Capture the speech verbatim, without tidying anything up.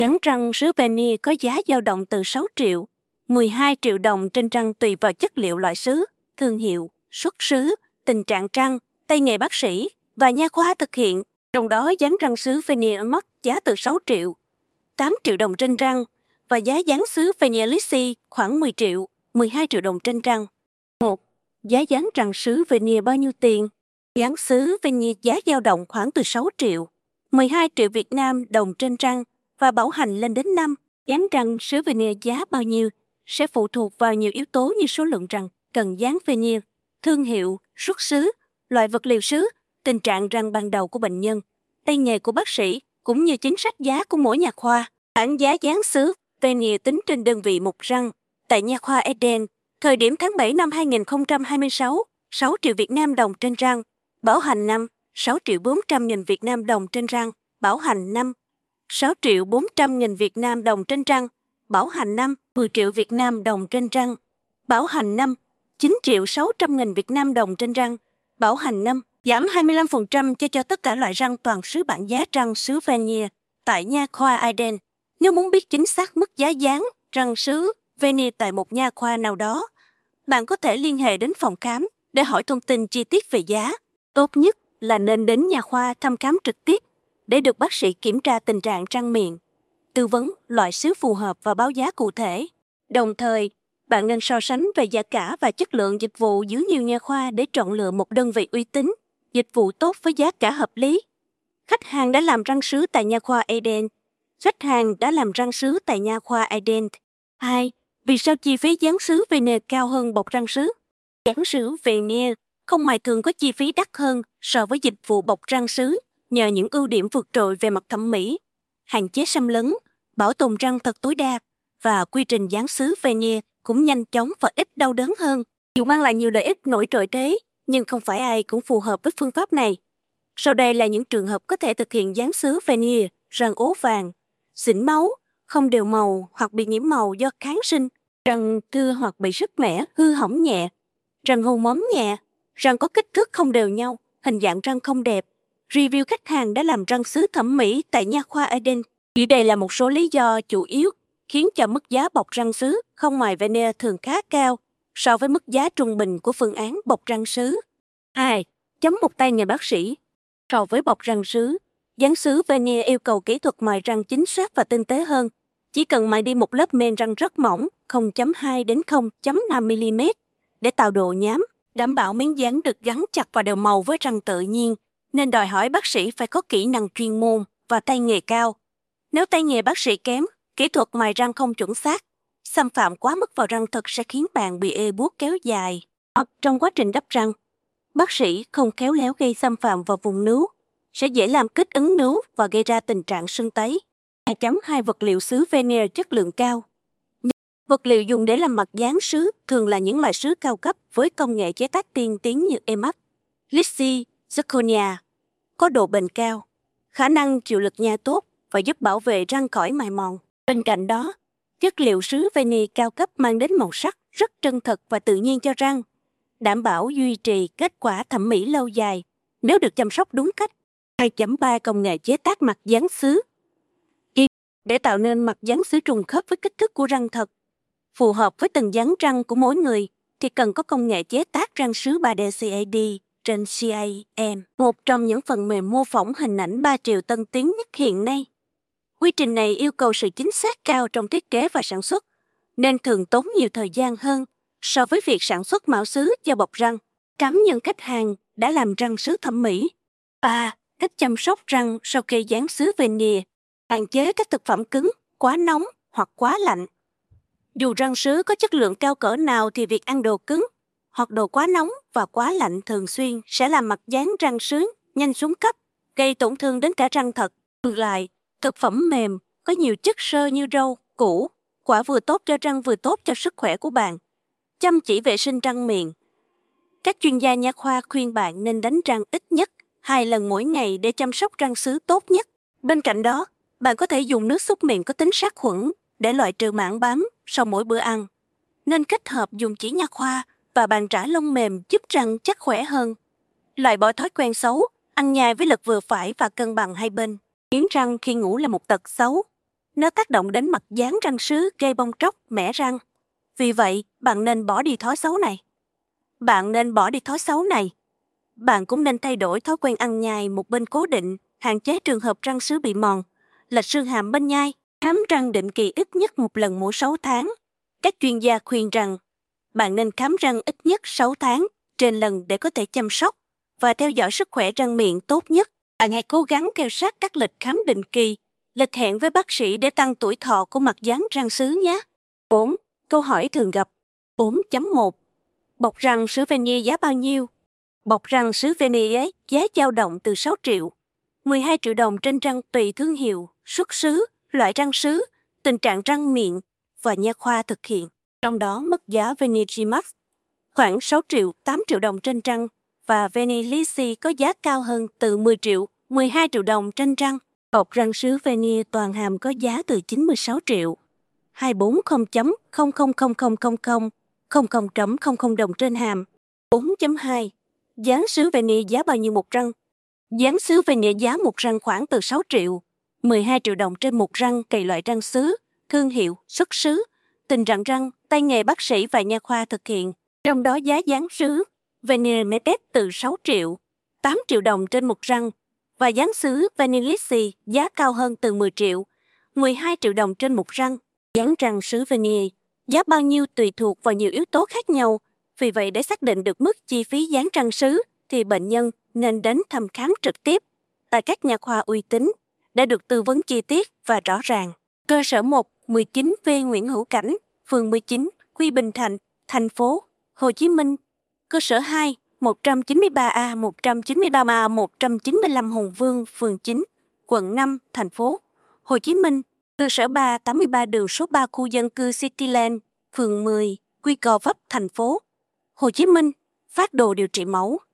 Gắn răng sứ Vanier có giá dao động từ sáu triệu, mười hai triệu đồng trên răng tùy vào chất liệu loại sứ, thương hiệu, xuất xứ, tình trạng răng, tay nghề bác sĩ và nha khoa thực hiện. Trong đó dán răng sứ Vanier mất giá từ sáu triệu, tám triệu đồng trên răng và giá dán sứ Vanier Lissy khoảng mười triệu, mười hai triệu đồng trên răng. một. Giá dán răng sứ Vanier bao nhiêu tiền? Dán sứ Vanier giá dao động khoảng từ sáu triệu, mười hai triệu Việt Nam đồng trên răng và bảo hành lên đến năm. Dán răng sứ Vanier giá bao nhiêu sẽ phụ thuộc vào nhiều yếu tố như số lượng răng cần dán Vanier, thương hiệu, xuất xứ, loại vật liệu sứ, tình trạng răng ban đầu của bệnh nhân, tay nghề của bác sĩ cũng như chính sách giá của mỗi nha khoa. Bảng giá dán sứ Vanier tính trên đơn vị một răng tại nha khoa Eden, thời điểm tháng bảy năm hai nghìn không trăm hai mươi sáu, sáu triệu Việt Nam đồng trên răng, bảo hành năm, sáu triệu bốn trăm nghìn Việt Nam đồng trên răng, bảo hành năm, sáu triệu bốn trăm nghìn Việt Nam đồng trên răng, bảo hành năm, mười triệu Việt Nam đồng trên răng, bảo hành năm, chín triệu sáu trăm nghìn Việt Nam đồng trên răng, bảo hành năm, giảm hai mươi lăm phần trăm cho cho tất cả loại răng toàn sứ bảng giá răng sứ Vanier tại nha khoa Eden. Nếu muốn biết chính xác mức giá dán răng sứ Vanier tại một nha khoa nào đó, bạn có thể liên hệ đến phòng khám để hỏi thông tin chi tiết về giá. Tốt nhất là nên đến nha khoa thăm khám trực tiếp để được bác sĩ kiểm tra tình trạng răng miệng, tư vấn loại sứ phù hợp và báo giá cụ thể. Đồng thời, bạn nên so sánh về giá cả và chất lượng dịch vụ giữa nhiều nha khoa để chọn lựa một đơn vị uy tín, dịch vụ tốt với giá cả hợp lý. Khách hàng đã làm răng sứ tại nha khoa Eden. Khách hàng đã làm răng sứ tại nha khoa Eden. hai. Vì sao chi phí dán sứ Vanier cao hơn bọc răng sứ? Dán sứ Vanier không mài thường có chi phí đắt hơn so với dịch vụ bọc răng sứ nhờ những ưu điểm vượt trội về mặt thẩm mỹ, hạn chế xâm lấn, bảo tồn răng thật tối đa và quy trình dán sứ Vanier cũng nhanh chóng và ít đau đớn hơn. Dù mang lại nhiều lợi ích nổi trội thế, nhưng không phải ai cũng phù hợp với phương pháp này. Sau đây là những trường hợp có thể thực hiện dán sứ Vanier: răng ố vàng, xỉn máu, không đều màu hoặc bị nhiễm màu do kháng sinh, răng thưa hoặc bị sứt mẻ, hư hỏng nhẹ, răng hôn móm nhẹ, răng có kích thước không đều nhau, hình dạng răng không đẹp. Review khách hàng đã làm răng sứ thẩm mỹ tại nha khoa Eden. Dưới đây là một số lý do chủ yếu khiến cho mức giá bọc răng sứ không mài Vanier thường khá cao so với mức giá trung bình của phương án bọc răng sứ. hai. Chấm một tay nghề bác sĩ. So với bọc răng sứ, dán sứ Vanier yêu cầu kỹ thuật mài răng chính xác và tinh tế hơn. Chỉ cần mài đi một lớp men răng rất mỏng, không phẩy hai đến không phẩy năm mi li mét, để tạo độ nhám, đảm bảo miếng dán được gắn chặt và đều màu với răng tự nhiên, nên đòi hỏi bác sĩ phải có kỹ năng chuyên môn và tay nghề cao. Nếu tay nghề bác sĩ kém, kỹ thuật mài răng không chuẩn xác, xâm phạm quá mức vào răng thật sẽ khiến bạn bị ê buốt kéo dài. Hoặc trong quá trình đắp răng, bác sĩ không khéo léo gây xâm phạm vào vùng nướu, sẽ dễ làm kích ứng nướu và gây ra tình trạng sưng tấy. hai chấm hai Vật liệu sứ Vanier chất lượng cao. Vật liệu dùng để làm mặt dán sứ thường là những loại sứ cao cấp với công nghệ chế tác tiên tiến như emax, lissy, zirconia, có độ bền cao, khả năng chịu lực nha tốt và giúp bảo vệ răng khỏi mài mòn. Bên cạnh đó, chất liệu sứ Vanier cao cấp mang đến màu sắc rất chân thật và tự nhiên cho răng, đảm bảo duy trì kết quả thẩm mỹ lâu dài nếu được chăm sóc đúng cách. hai chấm ba Công nghệ chế tác mặt dán sứ. Để tạo nên mặt dán sứ trùng khớp với kích thước của răng thật, phù hợp với từng dáng răng của mỗi người, thì cần có công nghệ chế tác răng sứ ba D xê a đê trên xê a em, một trong những phần mềm mô phỏng hình ảnh ba chiều tân tiến nhất hiện nay. Quy trình này yêu cầu sự chính xác cao trong thiết kế và sản xuất, nên thường tốn nhiều thời gian hơn so với việc sản xuất mẫu sứ cho bọc răng. Cảm nhận khách hàng đã làm răng sứ thẩm mỹ. ba. Cách chăm sóc răng sau khi dán sứ Vanier. Hạn chế các thực phẩm cứng, quá nóng hoặc quá lạnh. Dù răng sứ có chất lượng cao cỡ nào thì việc ăn đồ cứng hoặc đồ quá nóng và quá lạnh thường xuyên sẽ làm mặt dán răng sứ nhanh xuống cấp, gây tổn thương đến cả răng thật. Ngược lại, thực phẩm mềm có nhiều chất xơ như rau, củ, quả vừa tốt cho răng vừa tốt cho sức khỏe của bạn. Chăm chỉ vệ sinh răng miệng. Các chuyên gia nha khoa khuyên bạn nên đánh răng ít nhất hai lần mỗi ngày để chăm sóc răng sứ tốt nhất. Bên cạnh đó, bạn có thể dùng nước súc miệng có tính sát khuẩn để loại trừ mảng bám sau mỗi bữa ăn. Nên kết hợp dùng chỉ nha khoa và bàn chải lông mềm giúp răng chắc khỏe hơn. Loại bỏ thói quen xấu, ăn nhai với lực vừa phải và cân bằng hai bên. Nghiến răng khi ngủ là một tật xấu. Nó tác động đến mặt dán răng sứ, gây bong tróc, mẻ răng. Vì vậy, bạn nên bỏ đi thói xấu này. Bạn nên bỏ đi thói xấu này. Bạn cũng nên thay đổi thói quen ăn nhai một bên cố định, hạn chế trường hợp răng sứ bị mòn, lệch xương hàm bên nhai, khám răng định kỳ ít nhất một lần mỗi sáu tháng. Các chuyên gia khuyên rằng bạn nên khám răng ít nhất sáu tháng trên lần để có thể chăm sóc và theo dõi sức khỏe răng miệng tốt nhất. Bạn hãy cố gắng theo sát các lịch khám định kỳ, lịch hẹn với bác sĩ để tăng tuổi thọ của mặt dán răng sứ nhé. bốn. Câu hỏi thường gặp. bốn chấm một. Bọc răng sứ Venier giá bao nhiêu? Bọc răng sứ Venier giá dao động từ sáu triệu, mười hai triệu đồng trên răng tùy thương hiệu, xuất xứ, loại răng sứ, tình trạng răng miệng và nha khoa thực hiện. Trong đó mức giá Venier G-Max khoảng sáu triệu, tám triệu đồng trên răng và Venier Lissy có giá cao hơn từ mười triệu, mười hai triệu đồng trên răng. Bọc răng sứ Venier toàn hàm có giá từ chín mươi sáu triệu, hai trăm bốn mươi phẩy không không không không không không không không phẩy không không đồng trên hàm. bốn chấm hai. Dán sứ Venier giá bao nhiêu một răng? Dán sứ Venier giá một răng khoảng từ sáu triệu, mười hai triệu đồng trên một răng tùy loại răng sứ, thương hiệu, xuất xứ, tình trạng răng, tay nghề bác sĩ và nha khoa thực hiện. Trong đó giá dán sứ Venier Medes từ sáu triệu, tám triệu đồng trên một răng và dán sứ Venier Lissy giá cao hơn từ mười triệu, mười hai triệu đồng trên một răng. Dán răng sứ Venier giá bao nhiêu tùy thuộc vào nhiều yếu tố khác nhau. Vì vậy, để xác định được mức chi phí dán răng sứ, thì bệnh nhân nên đến thăm khám trực tiếp tại các nha khoa uy tín để được tư vấn chi tiết và rõ ràng. Cơ sở một, mười chín V Nguyễn Hữu Cảnh, phường mười chín, Quy Bình Thạnh, thành phố Hồ Chí Minh. Cơ sở hai, một trăm chín mươi ba A, một trăm chín mươi ba A, một trăm chín mươi lăm Hùng Vương, phường chín, quận năm, thành phố Hồ Chí Minh. Cơ sở ba, tám mươi ba đường số ba khu dân cư Cityland, phường mười, Quy Gò Vấp, thành phố Hồ Chí Minh. Phát đồ điều trị mẫu.